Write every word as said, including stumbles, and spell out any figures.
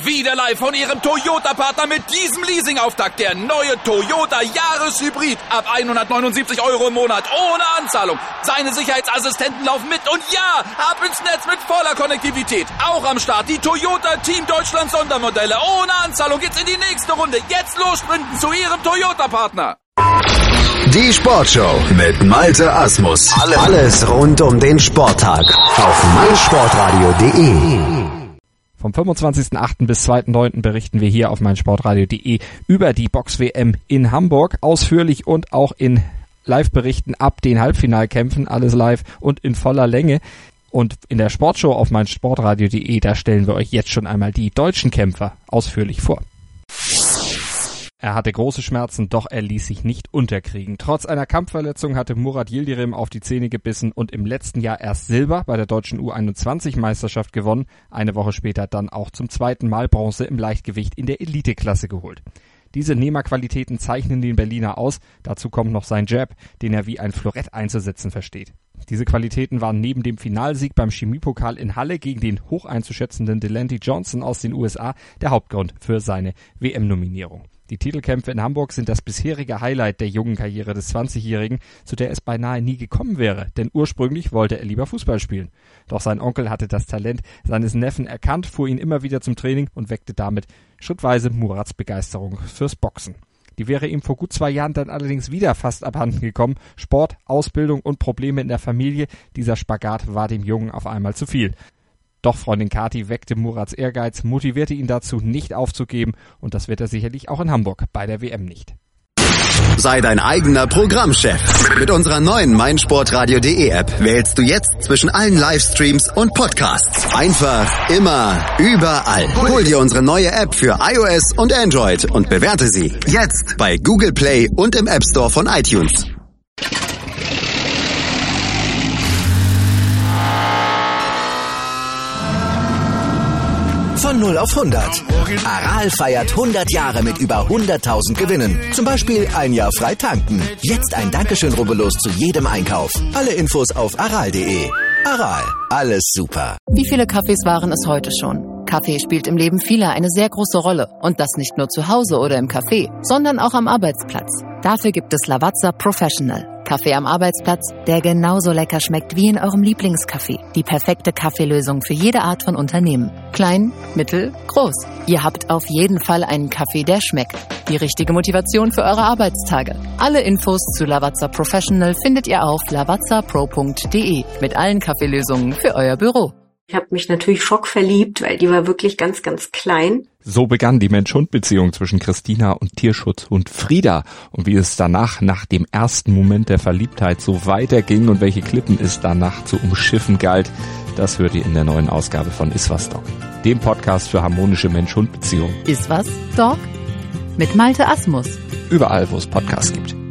Wieder live von Ihrem Toyota-Partner mit diesem Leasing-Auftakt. Der neue Toyota Jahreshybrid. Ab hundertneunundsiebzig Euro im Monat. Ohne Anzahlung. Seine Sicherheitsassistenten laufen mit. Und ja, ab ins Netz mit voller Konnektivität. Auch am Start die Toyota Team Deutschland Sondermodelle. Ohne Anzahlung geht's in die nächste Runde. Jetzt los sprinten zu Ihrem Toyota-Partner. Die Sportshow mit Malte Asmus. Alles rund um den Sporttag auf meinsportradio punkt de. Vom fünfundzwanzigsten achten bis zweiten neunten berichten wir hier auf meinsportradio punkt de über die Box-W M in Hamburg. Ausführlich und auch in Live-Berichten ab den Halbfinalkämpfen. Alles live und in voller Länge. Und in der Sportshow auf meinsportradio punkt de, da stellen wir euch jetzt schon einmal die deutschen Kämpfer ausführlich vor. Er hatte große Schmerzen, doch er ließ sich nicht unterkriegen. Trotz einer Kampfverletzung hatte Murat Yildirim auf die Zähne gebissen und im letzten Jahr erst Silber bei der deutschen U einundzwanzig Meisterschaft gewonnen, eine Woche später dann auch zum zweiten Mal Bronze im Leichtgewicht in der Eliteklasse geholt. Diese Nehmerqualitäten zeichnen den Berliner aus, dazu kommt noch sein Jab, den er wie ein Florett einzusetzen versteht. Diese Qualitäten waren neben dem Finalsieg beim Chemiepokal in Halle gegen den hoch einzuschätzenden Delante Johnson aus den U S A der Hauptgrund für seine W M-Nominierung. Die Titelkämpfe in Hamburg sind das bisherige Highlight der jungen Karriere des zwanzigjährigen, zu der es beinahe nie gekommen wäre, denn ursprünglich wollte er lieber Fußball spielen. Doch sein Onkel hatte das Talent seines Neffen erkannt, fuhr ihn immer wieder zum Training und weckte damit schrittweise Murats Begeisterung fürs Boxen. Die wäre ihm vor gut zwei Jahren dann allerdings wieder fast abhanden gekommen. Sport, Ausbildung und Probleme in der Familie, dieser Spagat war dem Jungen auf einmal zu viel. Doch Freundin Kati weckte Murats Ehrgeiz, motivierte ihn dazu, nicht aufzugeben, und das wird er sicherlich auch in Hamburg bei der W M nicht. Sei dein eigener Programmchef. Mit unserer neuen meinsportradio punkt de App wählst du jetzt zwischen allen Livestreams und Podcasts. Einfach, immer, überall. Hol dir unsere neue App für iOS und Android und bewerte sie jetzt bei Google Play und im App Store von iTunes. Von null auf hundert. Aral feiert hundert Jahre mit über hunderttausend Gewinnen. Zum Beispiel ein Jahr frei tanken. Jetzt ein Dankeschön, rubbellos zu jedem Einkauf. Alle Infos auf aral punkt de. Aral, alles super. Wie viele Kaffees waren es heute schon? Kaffee spielt im Leben vieler eine sehr große Rolle. Und das nicht nur zu Hause oder im Café, sondern auch am Arbeitsplatz. Dafür gibt es Lavazza Professional. Kaffee am Arbeitsplatz, der genauso lecker schmeckt wie in eurem Lieblingscafé. Die perfekte Kaffeelösung für jede Art von Unternehmen. Klein, mittel, groß. Ihr habt auf jeden Fall einen Kaffee, der schmeckt. Die richtige Motivation für eure Arbeitstage. Alle Infos zu Lavazza Professional findet ihr auf lavazza pro punkt de mit allen Kaffeelösungen für euer Büro. Ich habe mich natürlich schockverliebt, weil die war wirklich ganz, ganz klein. So begann die Mensch-Hund-Beziehung zwischen Christina und Tierschutzhund Frieda. Und wie es danach, nach dem ersten Moment der Verliebtheit, so weiterging und welche Klippen es danach zu umschiffen galt, das hört ihr in der neuen Ausgabe von Iswas Dog, dem Podcast für harmonische Mensch-Hund-Beziehungen. Iswas Dog? Mit Malte Asmus. Überall, wo es Podcasts gibt.